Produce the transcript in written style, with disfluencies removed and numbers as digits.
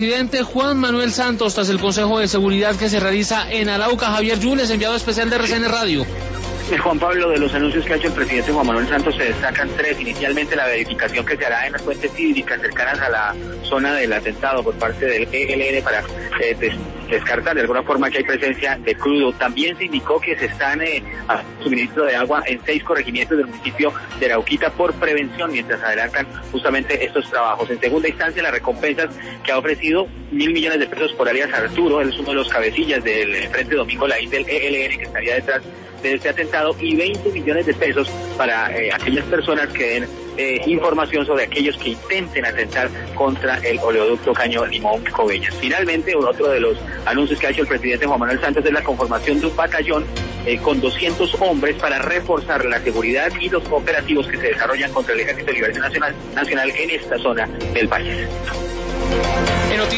Presidente Juan Manuel Santos, tras el Consejo de Seguridad que se realiza en Arauca. Javier Yunes, enviado especial de RCN Radio. Juan Pablo, de los anuncios que ha hecho el presidente Juan Manuel Santos se destacan tres. Inicialmente, la verificación que se hará en las fuentes hídricas cercanas a la zona del atentado por parte del ELN para descartar de alguna forma que hay presencia de crudo. También se indicó que se están a suministro de agua en 6 corregimientos del municipio de Arauquita por prevención, mientras adelantan justamente estos trabajos. En segunda instancia, las recompensas que ha ofrecido 1.000 millones de pesos por alias Arturo, él es uno de los cabecillas del Frente Domingo Laín del ELN que estaría detrás de este atentado, y 20 millones de pesos para aquellas personas que den información sobre aquellos que intenten atentar contra el oleoducto Caño Limón-Cogollas. Finalmente, otro de los anuncios que ha hecho el presidente Juan Manuel Santos es la conformación de un batallón con 200 hombres para reforzar la seguridad y los operativos que se desarrollan contra el Ejército de Liberación Nacional en esta zona del país.